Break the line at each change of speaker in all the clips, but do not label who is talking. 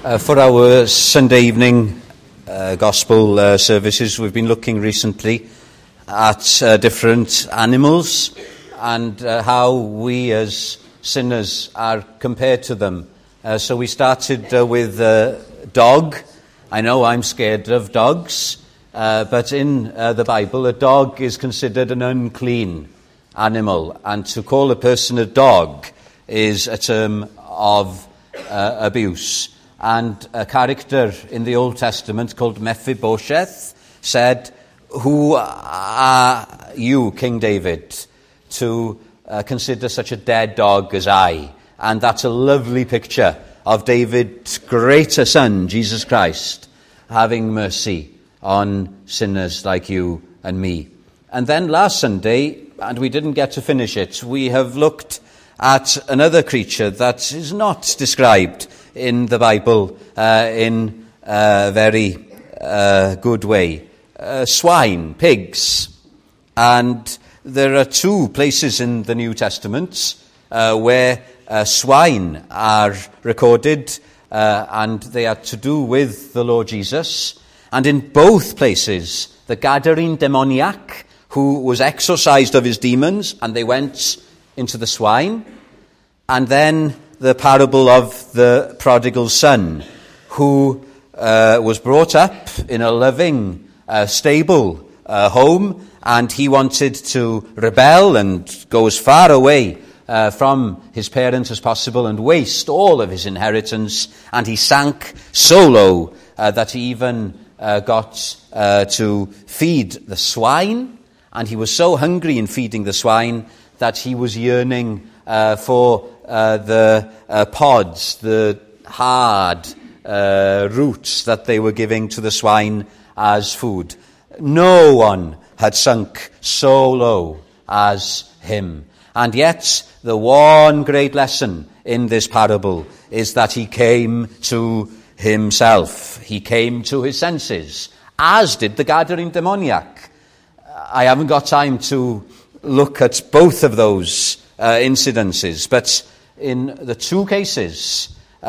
For our Sunday evening gospel services, we've been looking recently at different animals and how we as sinners are compared to them. So we started with dog. I know I'm scared of dogs, but in the Bible, a dog is considered an unclean animal, and to call a person a dog is a term of abuse. And a character in the Old Testament called Mephibosheth said, "Who are you, King David, to consider such a dead dog as I?" And that's a lovely picture of David's greater son, Jesus Christ, having mercy on sinners like you and me. And then last Sunday, and we didn't get to finish it, we have looked at another creature that is not described in the Bible in a very good way. Swine, pigs. And there are two places in the New Testament where swine are recorded, and they are to do with the Lord Jesus. And in both places, the Gadarene demoniac, who was exorcised of his demons, and they went into the swine. And then the parable of the prodigal son, who was brought up in a loving, stable home, and he wanted to rebel and go as far away from his parents as possible and waste all of his inheritance. And he sank so low that he even got to feed the swine. And he was so hungry in feeding the swine that he was yearning for the pods, the hard roots that they were giving to the swine as food. No one had sunk so low as him. And yet, the one great lesson in this parable is that he came to himself. He came to his senses, as did the Gadarene demoniac. I haven't got time to look at both of those incidences, but in the two cases,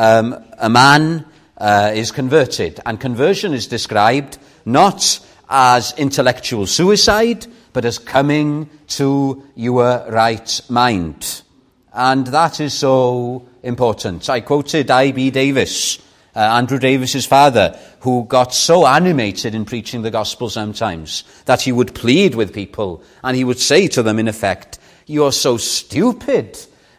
a man is converted, and conversion is described not as intellectual suicide, but as coming to your right mind. And that is so important. I quoted I.B. Davis, Andrew Davis's father, who got so animated in preaching the gospel sometimes that he would plead with people, and he would say to them, in effect, "You are so stupid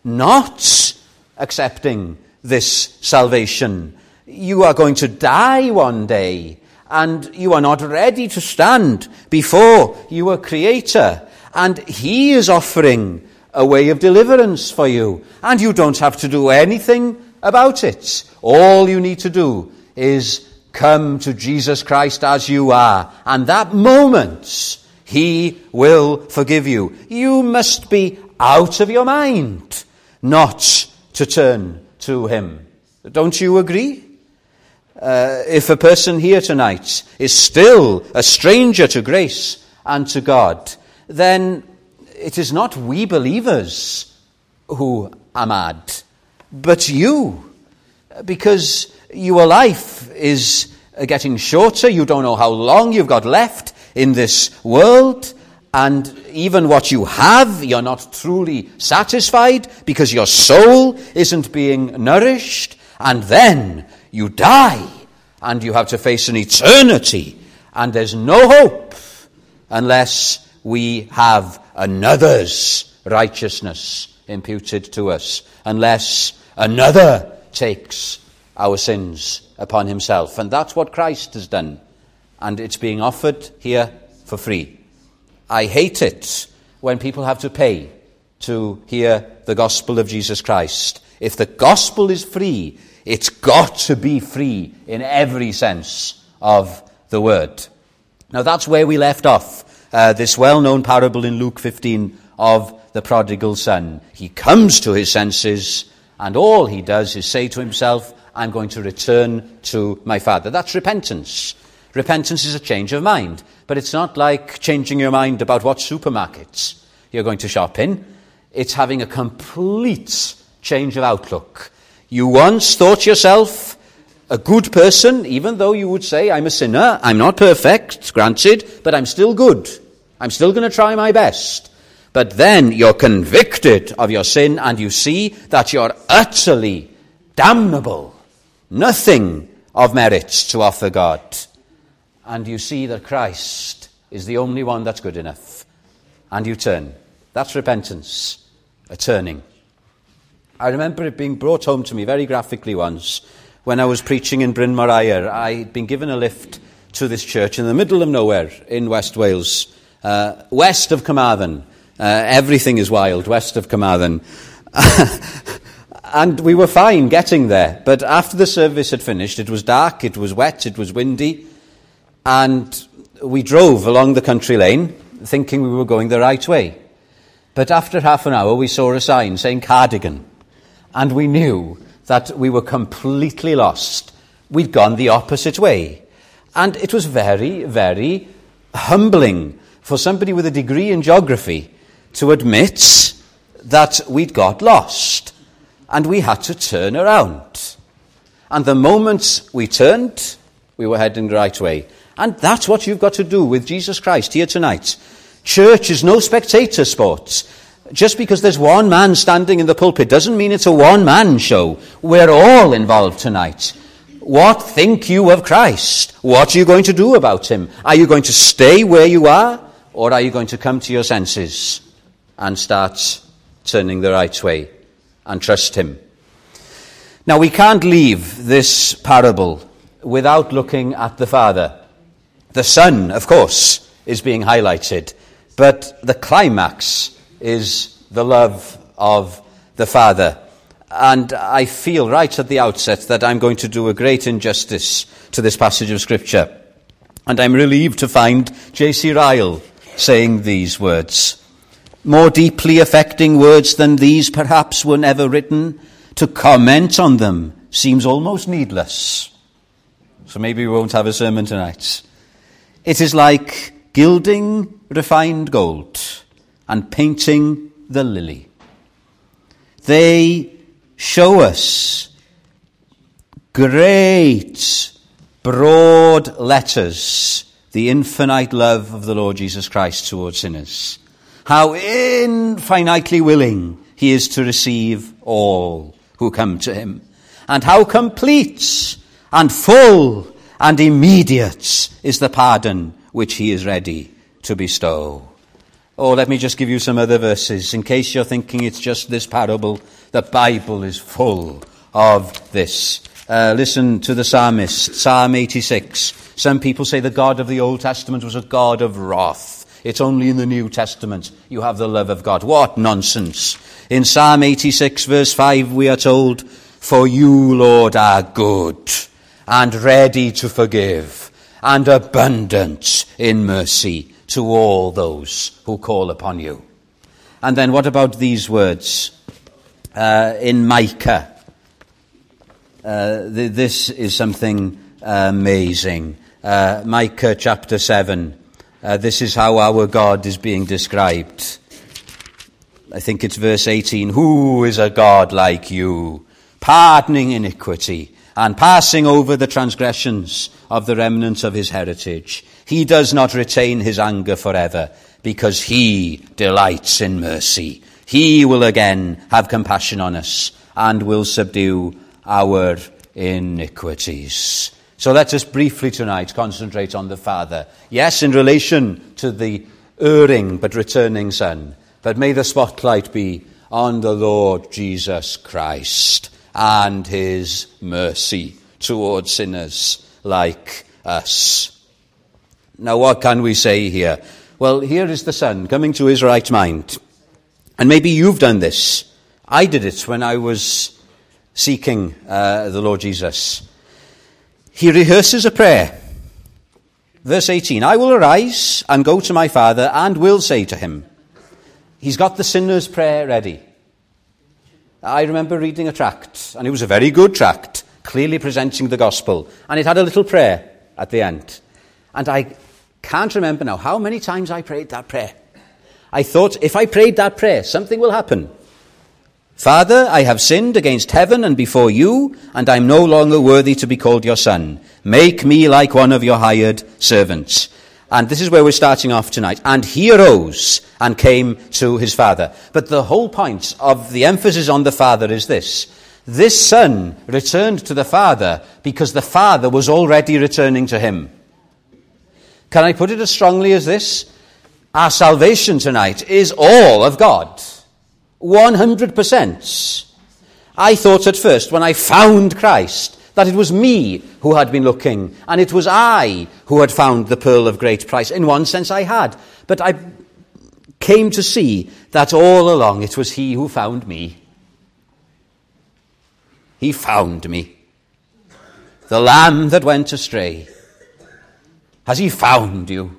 not accepting this salvation. You are going to die one day, and you are not ready to stand before your Creator. And He is offering a way of deliverance for you, and you don't have to do anything about it. All you need to do is come to Jesus Christ as you are, and that moment He will forgive you. You must be out of your mind not to turn to Him." Don't you agree? If a person here tonight is still a stranger to grace and to God, then it is not we believers who are mad, but you, because your life is getting shorter. You don't know how long you've got left in this world, and even what you have, you're not truly satisfied because your soul isn't being nourished, and then you die, and you have to face an eternity, and there's no hope unless we have another's righteousness imputed to us, unless another takes our sins upon himself. And that's what Christ has done, and it's being offered here for free. I hate it when people have to pay to hear the gospel of Jesus Christ. If the gospel is free, it's got to be free in every sense of the word. Now that's where we left off, this well-known parable in Luke 15 of the prodigal son. He comes to his senses, and all he does is say to himself, "I'm going to return to my father." That's repentance. Repentance is a change of mind, but it's not like changing your mind about what supermarkets you're going to shop in. It's having a complete change of outlook. You once thought yourself a good person, even though you would say, I'm a sinner, I'm not perfect, granted, but I'm still good. I'm still going to try my best. But then you're convicted of your sin and you see that you're utterly damnable. Nothing of merit to offer God. And you see that Christ is the only one that's good enough. And you turn. That's repentance, a turning. I remember it being brought home to me very graphically once when I was preaching in Bryn Mawr. I'd been given a lift to this church in the middle of nowhere in West Wales, west of Carmarthen. Everything is wild west of Carmarthen. And we were fine getting there. But after the service had finished, it was dark, it was wet, it was windy. And we drove along the country lane thinking we were going the right way. But after half an hour, we saw a sign saying Cardigan. And we knew that we were completely lost. We'd gone the opposite way. And it was very, very humbling for somebody with a degree in geography to admit that we'd got lost. And we had to turn around. And the moment we turned, we were heading the right way. And that's what you've got to do with Jesus Christ here tonight. Church is no spectator sport. Just because there's one man standing in the pulpit doesn't mean it's a one-man show. We're all involved tonight. What think you of Christ? What are you going to do about him? Are you going to stay where you are? Or are you going to come to your senses and start turning the right way and trust him? Now, we can't leave this parable without looking at the Father. The Son, of course, is being highlighted, but the climax is the love of the Father. And I feel right at the outset that I'm going to do a great injustice to this passage of Scripture. And I'm relieved to find J.C. Ryle saying these words. More deeply affecting words than these perhaps were never written. To comment on them seems almost needless. So maybe we won't have a sermon tonight. It is like gilding refined gold and painting the lily. They show us great, broad letters, the infinite love of the Lord Jesus Christ towards sinners. How infinitely willing he is to receive all who come to him. And how complete and full and immediate is the pardon which he is ready to bestow. Oh, let me just give you some other verses. In case you're thinking it's just this parable, the Bible is full of this. Listen to the psalmist, Psalm 86. Some people say the God of the Old Testament was a God of wrath. It's only in the New Testament you have the love of God. What nonsense. In Psalm 86, verse 5, we are told, For you, Lord, are good and ready to forgive and abundant in mercy to all those who call upon you. And then what about these words in Micah? This is something amazing. Micah chapter 7. This is how our God is being described. I think it's verse 18. Who is a God like you, pardoning iniquity and passing over the transgressions of the remnant of his heritage? He does not retain his anger forever, because he delights in mercy. He will again have compassion on us and will subdue our iniquities. So let us briefly tonight concentrate on the Father. Yes, in relation to the erring but returning Son, but may the spotlight be on the Lord Jesus Christ and his mercy towards sinners like us. Now, what can we say here? Well, here is the Son coming to his right mind. And maybe you've done this. I did it when I was seeking the Lord Jesus. He rehearses a prayer. Verse 18, I will arise and go to my Father and will say to him. He's got the sinner's prayer ready. I remember reading a tract, and it was a very good tract, clearly presenting the gospel. And it had a little prayer at the end. And I can't remember now how many times I prayed that prayer. I thought, if I prayed that prayer, something will happen. Father, I have sinned against heaven and before you, and I'm no longer worthy to be called your son. Make me like one of your hired servants. And this is where we're starting off tonight. And he arose and came to his father. But the whole point of the emphasis on the father is this. This son returned to the father because the father was already returning to him. Can I put it as strongly as this? Our salvation tonight is all of God. 100%. I thought at first, when I found Christ, that it was me who had been looking, and it was I who had found the pearl of great price. In one sense I had, but I came to see that all along it was he who found me. He found me. The lamb that went astray. Has he found you?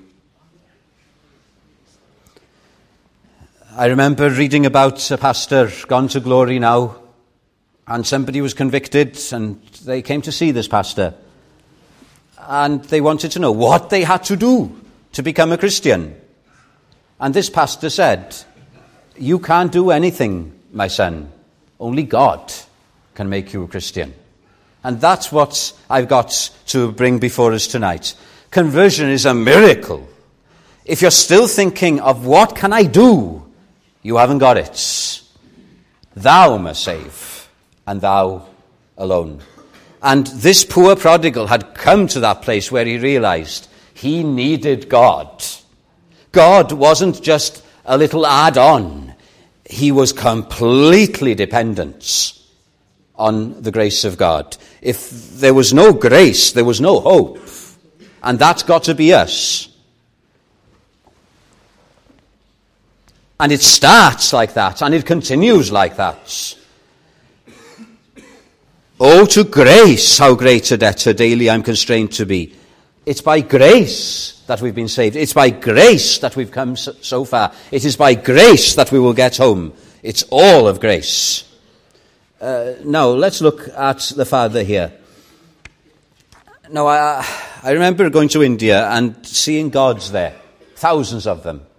I remember reading about a pastor gone to glory now, and somebody was convicted, and they came to see this pastor. And they wanted to know what they had to do to become a Christian. And this pastor said, you can't do anything, my son. Only God can make you a Christian. And that's what I've got to bring before us tonight. Conversion is a miracle. If you're still thinking of what can I do, you haven't got it. Thou must save, and thou alone. And this poor prodigal had come to that place where he realized he needed God. God wasn't just a little add-on. He was completely dependent on the grace of God. If there was no grace, there was no hope. And that's got to be us. And it starts like that, and it continues like that. Oh, to grace, how great a debtor daily I'm constrained to be. It's by grace that we've been saved. It's by grace that we've come so far. It is by grace that we will get home. It's all of grace. Now, let's look at the Father here. Now, I remember going to India and seeing gods there, thousands of them.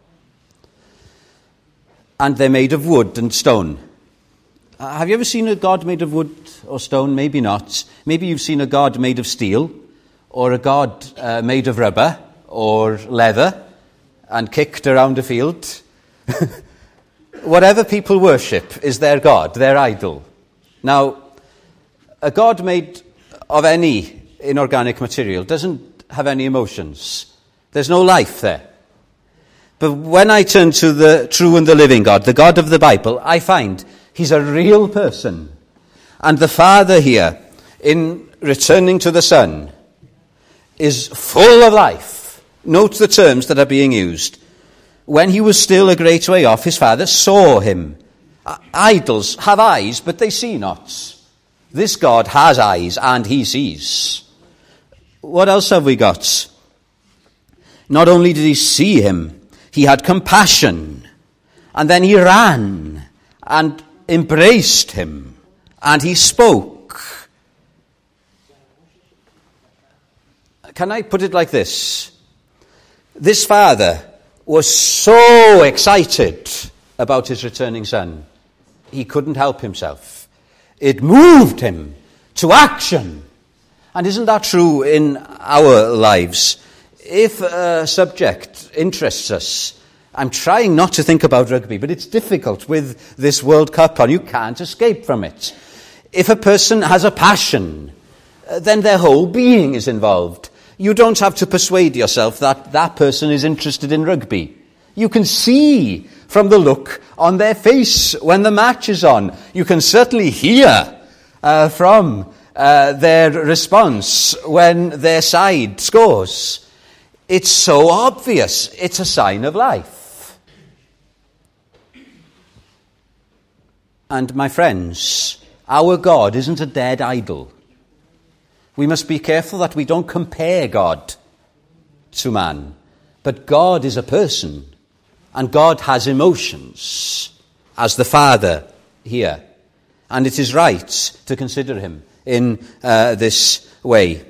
And they're made of wood and stone. Have you ever seen a god made of wood or stone? Maybe not. Maybe you've seen a god made of steel, or a god made of rubber or leather and kicked around a field. Whatever people worship is their god, their idol. Now, a god made of any inorganic material doesn't have any emotions. There's no life there. But when I turn to the true and the living God, the God of the Bible, I find he's a real person. And the Father here, in returning to the Son, is full of life. Note the terms that are being used. When he was still a great way off, his Father saw him. Idols have eyes, but they see not. This God has eyes, and he sees. What else have we got? Not only did he see him, he had compassion, and then he ran and embraced him, and he spoke. Can I put it like this? This father was so excited about his returning son, he couldn't help himself. It moved him to action. And isn't that true in our lives? If a subject interests us, I'm trying not to think about rugby, but it's difficult with this World Cup on. You can't escape from it. If a person has a passion, then their whole being is involved. You don't have to persuade yourself that that person is interested in rugby. You can see from the look on their face when the match is on. You can certainly hear from their response when their side scores. It's so obvious. It's a sign of life. And my friends, our God isn't a dead idol. We must be careful that we don't compare God to man. But God is a person, and God has emotions, as the Father here. And it is right to consider him in this way.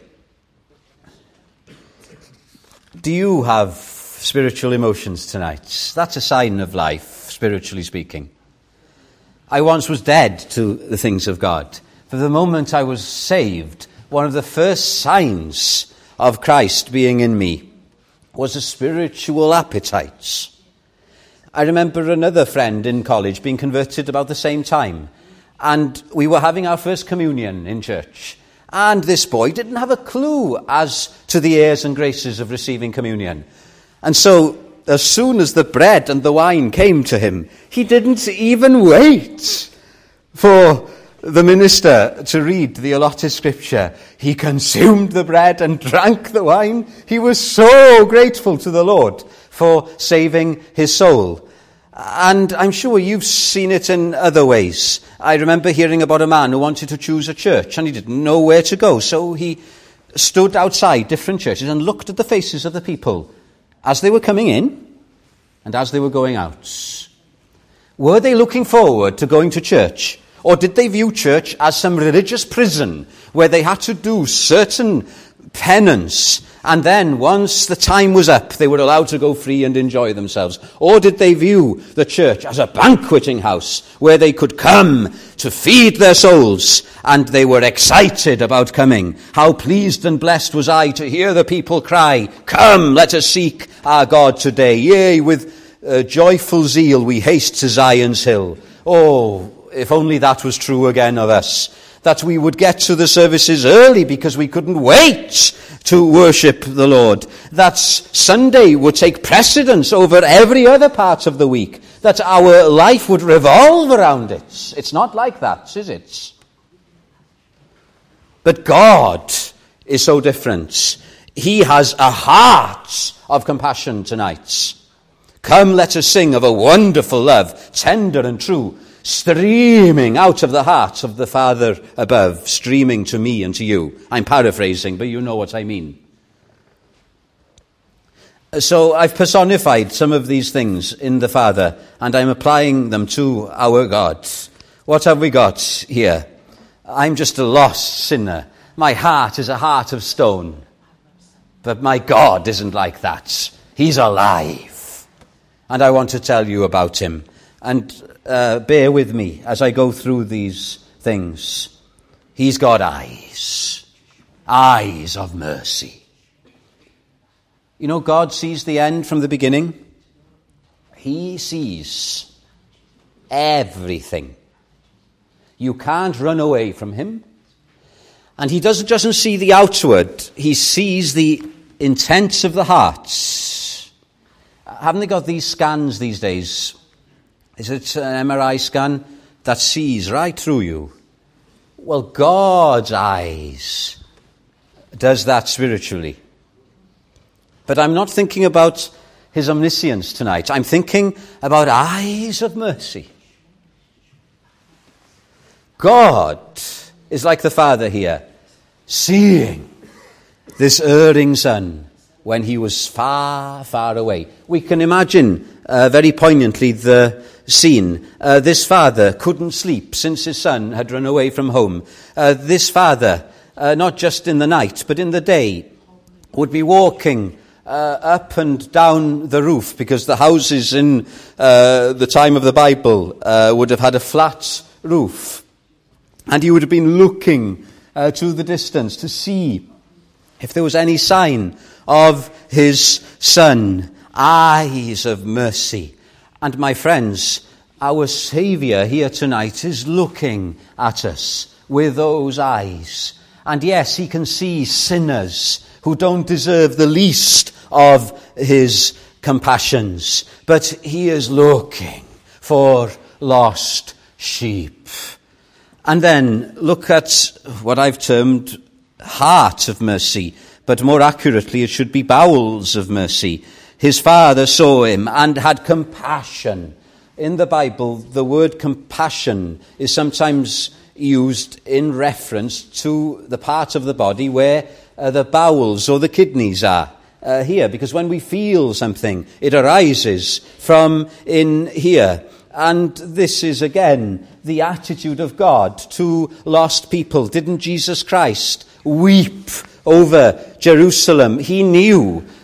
Do you have spiritual emotions tonight? That's a sign of life, spiritually speaking. I once was dead to the things of God. For the moment I was saved, one of the first signs of Christ being in me was a spiritual appetite. I remember another friend in college being converted about the same time, and we were having our first communion in church. And this boy didn't have a clue as to the airs and graces of receiving communion. And so, as soon as the bread and the wine came to him, he didn't even wait for the minister to read the allotted scripture. He consumed the bread and drank the wine. He was so grateful to the Lord for saving his soul. And I'm sure you've seen it in other ways. I remember hearing about a man who wanted to choose a church and he didn't know where to go. So he stood outside different churches and looked at the faces of the people as they were coming in and as they were going out. Were they looking forward to going to church? Or did they view church as some religious prison where they had to do certain penance, and then once the time was up, they were allowed to go free and enjoy themselves? Or did they view the church as a banqueting house where they could come to feed their souls, and they were excited about coming? How pleased and blessed was I to hear the people cry, "Come, let us seek our God today. Yea, with joyful zeal we haste to Zion's hill." Oh, if only that was true again of us, that we would get to the services early because we couldn't wait to worship the Lord, that Sunday would take precedence over every other part of the week, that our life would revolve around it. It's not like that, is it? But God is so different. He has a heart of compassion tonight. Come, let us sing of a wonderful love, tender and true, streaming out of the heart of the Father above, streaming to me and to you. I'm paraphrasing, but you know what I mean. So I've personified some of these things in the Father, and I'm applying them to our God. What have we got here? I'm just a lost sinner. My heart is a heart of stone. But my God isn't like that. He's alive. And I want to tell you about him. And bear with me as I go through these things. He's got eyes. Eyes of mercy. You know, God sees the end from the beginning. He sees everything. You can't run away from him. And he doesn't see the outward. He sees the intents of the hearts. Haven't they got these scans these days? Is it an MRI scan that sees right through you? Well, God's eyes does that spiritually. But I'm not thinking about his omniscience tonight. I'm thinking about eyes of mercy. God is like the Father here, seeing this erring son when he was far, far away. We can imagine very poignantly the scene. This father couldn't sleep since his son had run away from home. This father, not just in the night, but in the day, would be walking up and down the roof, because the houses in the time of the Bible would have had a flat roof. And he would have been looking to the distance to see if there was any sign of his son. Eyes of mercy. And my friends, our Saviour here tonight is looking at us with those eyes. And yes, he can see sinners who don't deserve the least of his compassions. But he is looking for lost sheep. And then look at what I've termed heart of mercy, but more accurately it should be bowels of mercy. His father saw him and had compassion. In the Bible, the word compassion is sometimes used in reference to the part of the body where the bowels or the kidneys are. Here, because when we feel something, it arises from in here. And this is, again, the attitude of God to lost people. Didn't Jesus Christ weep over Jerusalem? He knew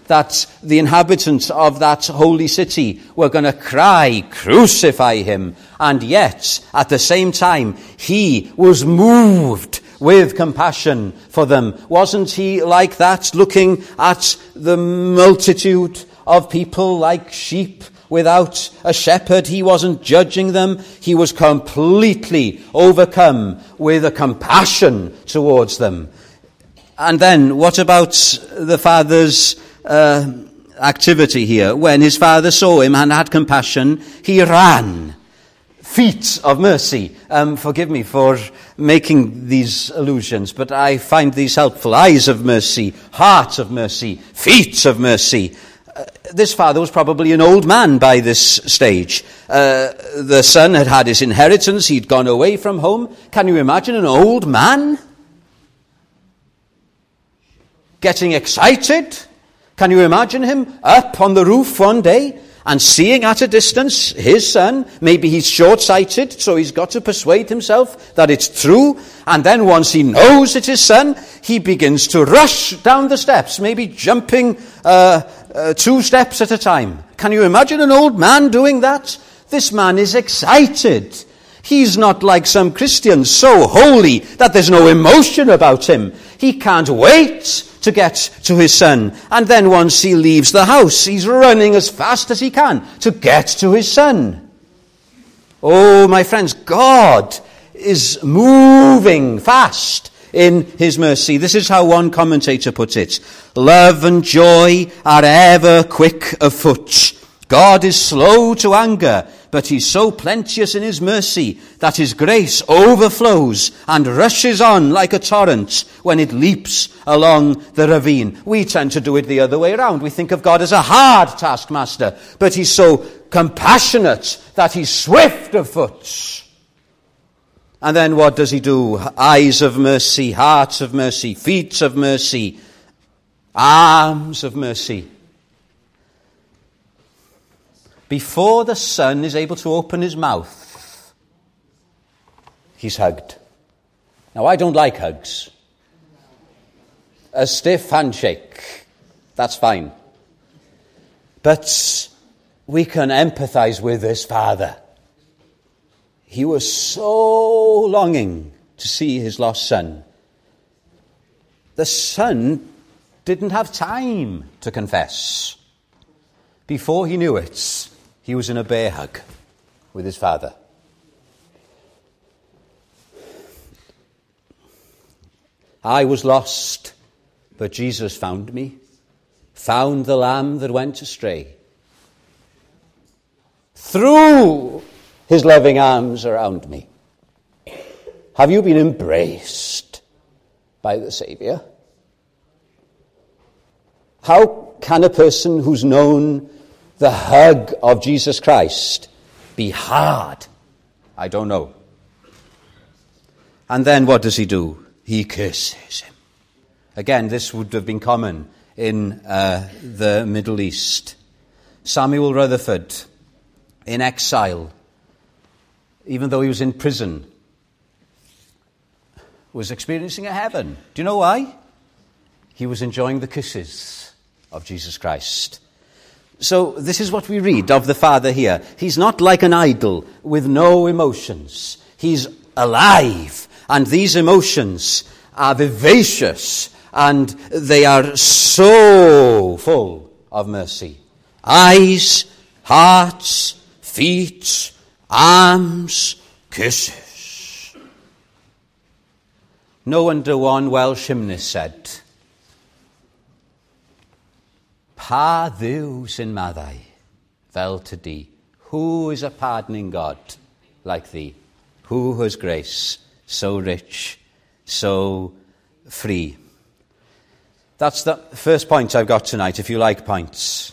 that the inhabitants of that holy city were going to cry, "Crucify him." And yet, at the same time, he was moved with compassion for them. Wasn't he like that, looking at the multitude of people like sheep without a shepherd? He wasn't judging them. He was completely overcome with a compassion towards them. And then, what about the father's activity here? When his father saw him and had compassion, he ran. Feet of mercy. Forgive me for making these allusions, but I find these helpful. Eyes of mercy, heart of mercy, feet of mercy. This father was probably an old man by this stage. The son had had his inheritance. He'd gone away from home. Can you imagine an old man getting excited? Can you imagine him up on the roof one day and seeing at a distance his son? Maybe he's short-sighted, so he's got to persuade himself that it's true. And then once he knows it's his son, he begins to rush down the steps, maybe jumping 2 steps at a time. Can you imagine an old man doing that? This man is excited. He's not like some Christians, so holy that there's no emotion about him. He can't wait to get to his son. And then once he leaves the house, he's running as fast as he can to get to his son. Oh, my friends, God is moving fast in his mercy. This is how one commentator puts it. Love and joy are ever quick of foot. God is slow to anger, but he's so plenteous in his mercy that his grace overflows and rushes on like a torrent when it leaps along the ravine. We tend to do it the other way around. We think of God as a hard taskmaster, but he's so compassionate that he's swift of foot. And then what does he do? Eyes of mercy, hearts of mercy, feet of mercy, arms of mercy. Before the son is able to open his mouth, he's hugged. Now, I don't like hugs. A stiff handshake, that's fine. But we can empathize with this father. He was so longing to see his lost son. The son didn't have time to confess. Before he knew it, he was in a bear hug with his father. I was lost, but Jesus found me, found the lamb that went astray. Threw his loving arms around me. Have you been embraced by the Savior? How can a person who's known the hug of Jesus Christ be hard? I don't know. And then what does he do? He kisses him. Again, this would have been common in the Middle East. Samuel Rutherford, in exile, even though he was in prison, was experiencing a heaven. Do you know why? He was enjoying the kisses of Jesus Christ. So this is what we read of the Father here. He's not like an idol with no emotions. He's alive, and these emotions are vivacious, and they are so full of mercy. Eyes, hearts, feet, arms, kisses. No wonder one Welsh hymnist said, Pa Dduw sy'n maddau, fel to thee. Who is a pardoning God like thee? Who has grace so rich, so free? That's the first point I've got tonight, if you like points.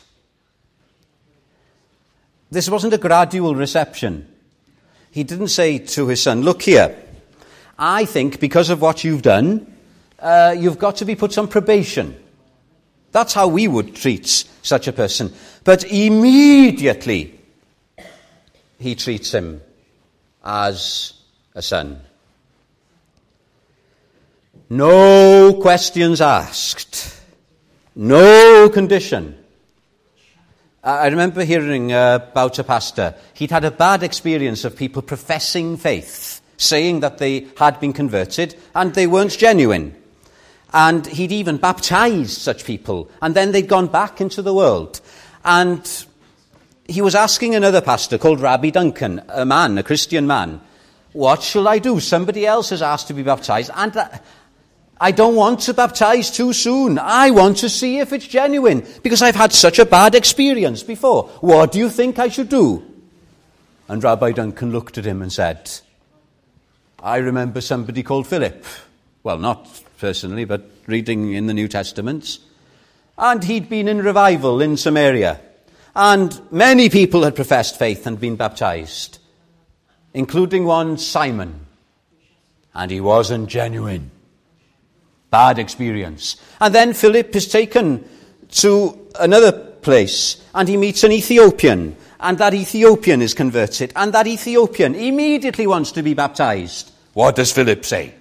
This wasn't a gradual reception. He didn't say to his son, look here, I think because of what you've done, you've got to be put on probation. That's how we would treat such a person. But immediately, he treats him as a son. No questions asked. No condition. I remember hearing about a pastor. He'd had a bad experience of people professing faith, saying that they had been converted, and they weren't genuine. And he'd even baptized such people, and then they'd gone back into the world. And he was asking another pastor called Rabbi Duncan, a Christian man, what shall I do? Somebody else has asked to be baptized, and I don't want to baptize too soon. I want to see if it's genuine, because I've had such a bad experience before. What do you think I should do? And Rabbi Duncan looked at him and said, I remember somebody called Philip. Well, not personally, but reading in the New Testament. And he'd been in revival in Samaria. And many people had professed faith and been baptized, including one Simon. And he wasn't genuine. Bad experience. And then Philip is taken to another place, and he meets an Ethiopian, and that Ethiopian is converted, and that Ethiopian immediately wants to be baptized. What does Philip say?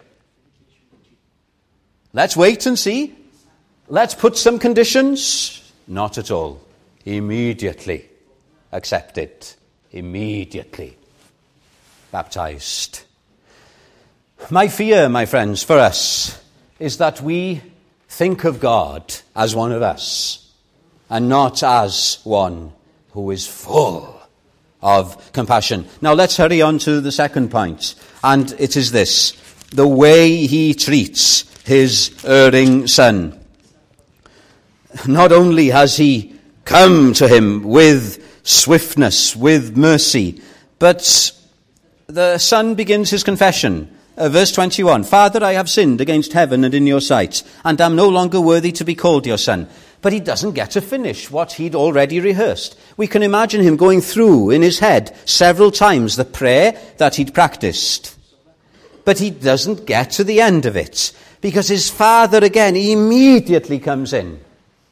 Let's wait and see. Let's put some conditions. Not at all. Immediately accepted. Immediately baptized. My fear, my friends, for us is that we think of God as one of us and not as one who is full of compassion. Now let's hurry on to the second point, and it is this: the way he treats his erring son. Not only has he come to him with swiftness, with mercy, but the son begins his confession. Verse 21, Father, I have sinned against heaven and in your sight, and am no longer worthy to be called your son. But he doesn't get to finish what he'd already rehearsed. We can imagine him going through in his head several times the prayer that he'd practiced. But he doesn't get to the end of it, because his father again immediately comes in.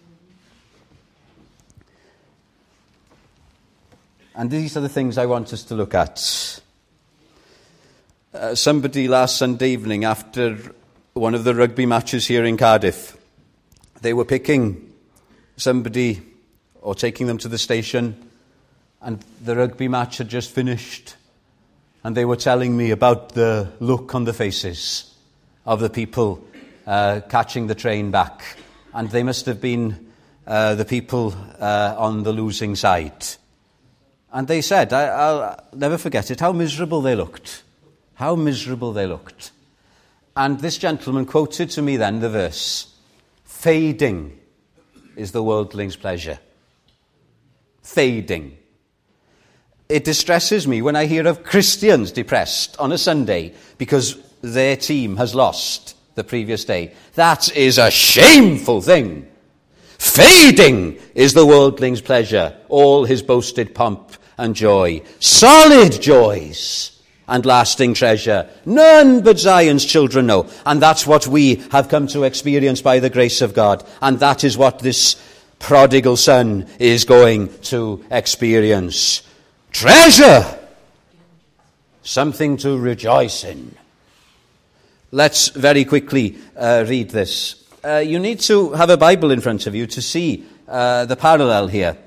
And these are the things I want us to look at. Somebody last Sunday evening, after one of the rugby matches here in Cardiff, they were picking somebody or taking them to the station, and the rugby match had just finished, and they were telling me about the look on the faces of the people catching the train back, and they must have been the people on the losing side. And they said, I'll never forget it, how miserable they looked. How miserable they looked. And this gentleman quoted to me then the verse, fading is the worldling's pleasure. Fading. It distresses me when I hear of Christians depressed on a Sunday because their team has lost the previous day. That is a shameful thing. Fading is the worldling's pleasure, all his boasted pomp and joy. Solid joys and lasting treasure, none but Zion's children know. And that's what we have come to experience by the grace of God. And that is what this prodigal son is going to experience. Treasure! Something to rejoice in. Let's very quickly read this. You need to have a Bible in front of you to see the parallel here.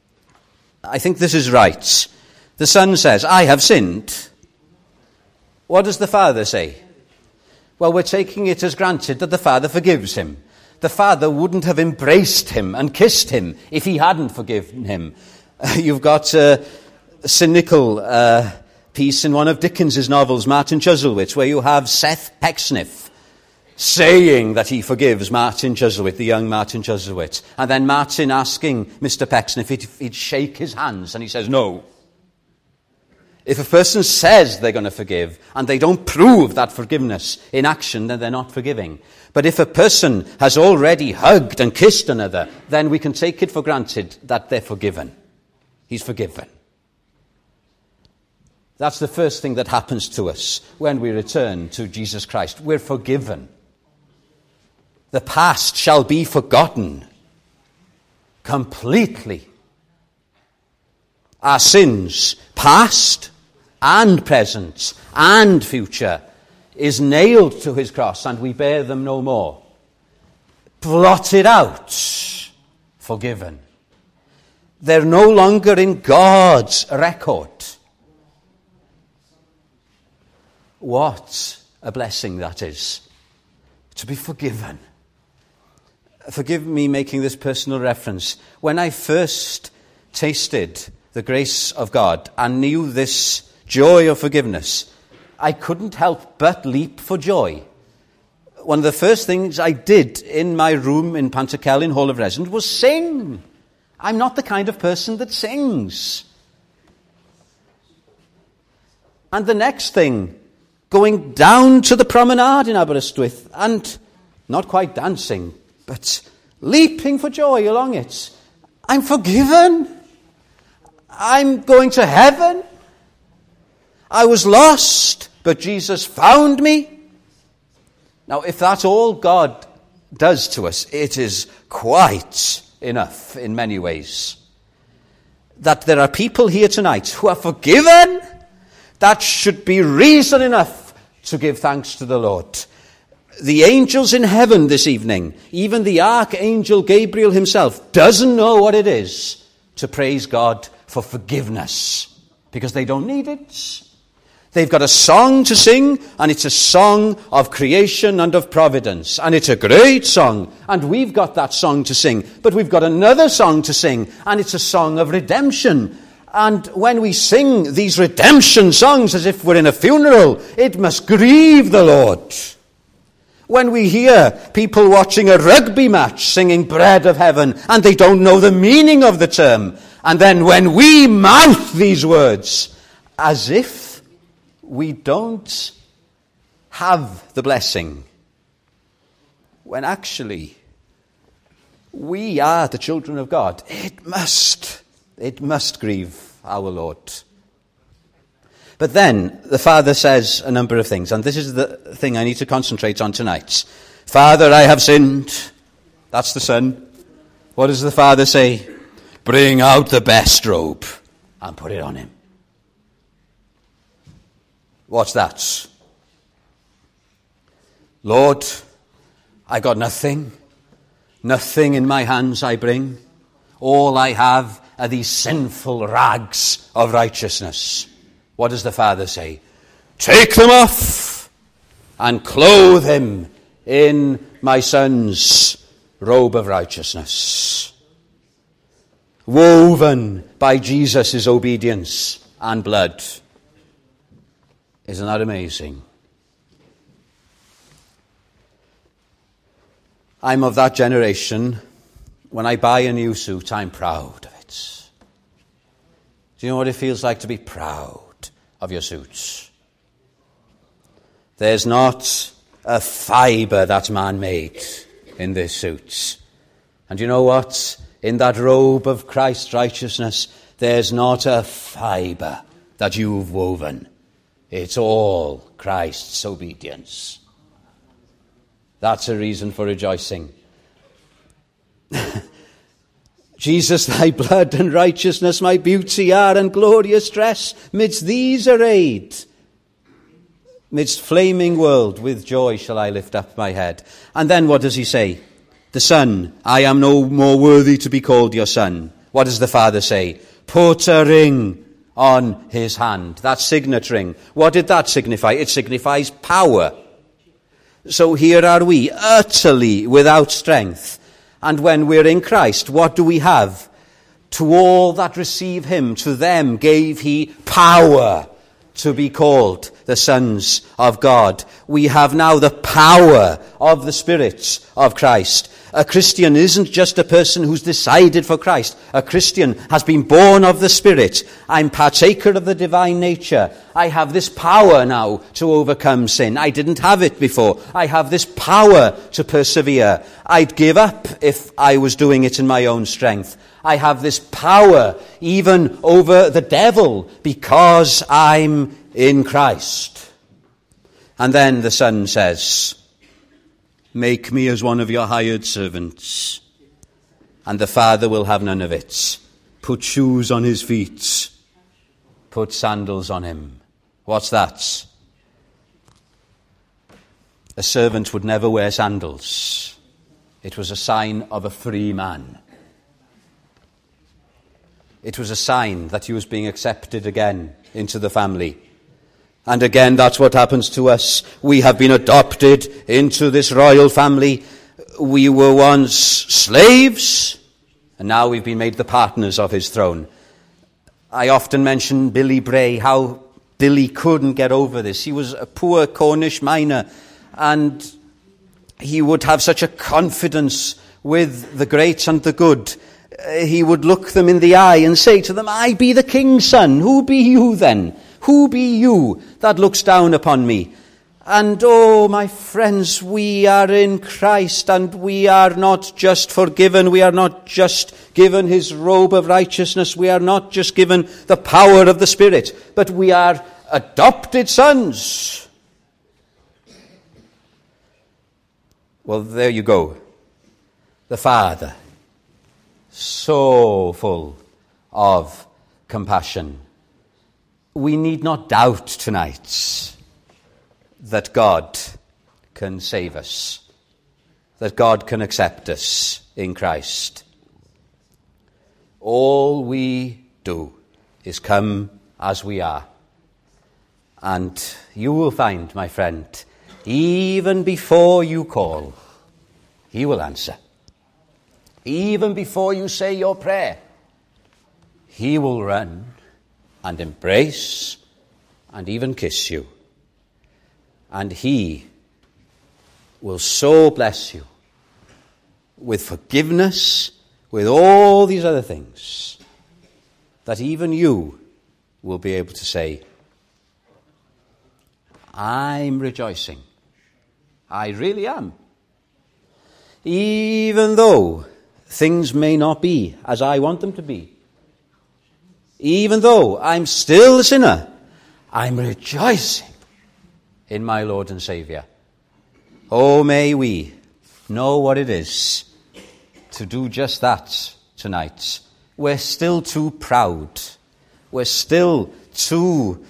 I think this is right. The son says, I have sinned. What does the father say? Well, we're taking it as granted that the father forgives him. The father wouldn't have embraced him and kissed him if he hadn't forgiven him. You've got a cynical piece in one of Dickens's novels, Martin Chuzzlewit, where you have Seth Pecksniff saying that he forgives Martin Chuzzlewit, the young Martin Chuzzlewit, and then Martin asking Mr. Pecksniff if he'd shake his hands, and he says no. If a person says they're going to forgive and they don't prove that forgiveness in action, then they're not forgiving. But if a person has already hugged and kissed another, then we can take it for granted that they're forgiven. He's forgiven. That's the first thing that happens to us when we return to Jesus Christ. We're forgiven. The past shall be forgotten completely. Our sins, past and present and future, is nailed to his cross, and we bear them no more. blotted out, forgiven. They're no longer in God's record. What a blessing that is, to be forgiven. Forgive me making this personal reference. When I first tasted the grace of God and knew this joy of forgiveness, I couldn't help but leap for joy. One of the first things I did in my room in Pantycelyn Hall of Residence was sing. I'm not the kind of person that sings. And the next thing, going down to the promenade in Aberystwyth and not quite dancing, but leaping for joy along it. I'm forgiven. I'm going to heaven. I was lost, but Jesus found me. Now, if that's all God does to us, it is quite enough in many ways. That there are people here tonight who are forgiven, that should be reason enough to give thanks to the Lord. The angels in heaven this evening, even the Archangel Gabriel himself, doesn't know what it is to praise God for forgiveness, because they don't need it. They've got a song to sing, and it's a song of creation and of providence. And it's a great song, and we've got that song to sing. But we've got another song to sing, and it's a song of redemption. And when we sing these redemption songs as if we're in a funeral, it must grieve the Lord. When we hear people watching a rugby match singing Bread of Heaven, and they don't know the meaning of the term, and then when we mouth these words as if we don't have the blessing, when actually we are the children of God, it must grieve our Lord. But then the Father says a number of things, and this is the thing I need to concentrate on tonight. Father, I have sinned. That's the Son. What does the Father say? Bring out the best robe and put it on him. What's that? Lord, I got nothing. Nothing in my hands I bring. All I have are these sinful rags of righteousness. What does the Father say? Take them off and clothe him in my Son's robe of righteousness, woven by Jesus' obedience and blood. Isn't that amazing? I'm of that generation. When I buy a new suit, I'm proud of it. Do you know what it feels like to be proud of your suits? There's not a fibre that's man-made in this suit. And you know what? In that robe of Christ's righteousness, there's not a fibre that you've woven. It's all Christ's obedience. That's a reason for rejoicing. Jesus, thy blood and righteousness, my beauty are and glorious dress. Midst these arrayed, midst flaming world, with joy shall I lift up my head. And then what does he say? The Son, I am no more worthy to be called your son. What does the Father say? Put a ring on his hand. That signet ring. What did that signify? It signifies power. So here are we, utterly without strength. And when we're in Christ, what do we have? To all that receive him, to them gave he power to be called the sons of God. We have now the power of the Spirit of Christ. A Christian isn't just a person who's decided for Christ. A Christian has been born of the Spirit. I'm partaker of the divine nature. I have this power now to overcome sin. I didn't have it before. I have this power to persevere. I'd give up if I was doing it in my own strength. I have this power even over the devil because I'm in Christ. And then the Son says, make me as one of your hired servants. And the Father will have none of it. Put shoes on his feet. Put sandals on him. What's that? A servant would never wear sandals. It was a sign of a free man. It was a sign that he was being accepted again into the family. And again, that's what happens to us. We have been adopted into this royal family. We were once slaves, and now we've been made the partners of his throne. I often mention Billy Bray, how Billy couldn't get over this. He was a poor Cornish miner, and he would have such a confidence with the great and the good. He would look them in the eye and say to them, I be the king's son. Who be you then? Who be you that looks down upon me? And oh, my friends, we are in Christ, and we are not just forgiven. We are not just given his robe of righteousness. We are not just given the power of the Spirit, but we are adopted sons. Well, there you go. The Father, so full of compassion. We need not doubt tonight that God can save us, that God can accept us in Christ. All we do is come as we are. And you will find, my friend, even before you call, he will answer. Even before you say your prayer, he will run and embrace and even kiss you. And he will so bless you with forgiveness, with all these other things, that even you will be able to say, I'm rejoicing. I really am. Even though things may not be as I want them to be, even though I'm still a sinner, I'm rejoicing in my Lord and Saviour. Oh, may we know what it is to do just that tonight. We're still too proud. We're still too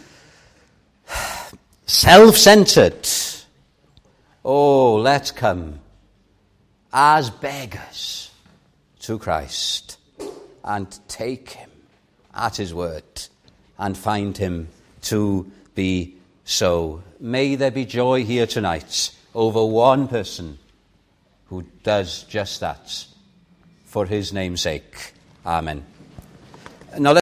self-centered. Oh, let's come as beggars to Christ and take him at his word and find him to be so. May there be joy here tonight over one person who does just that for his name's sake. Amen. Now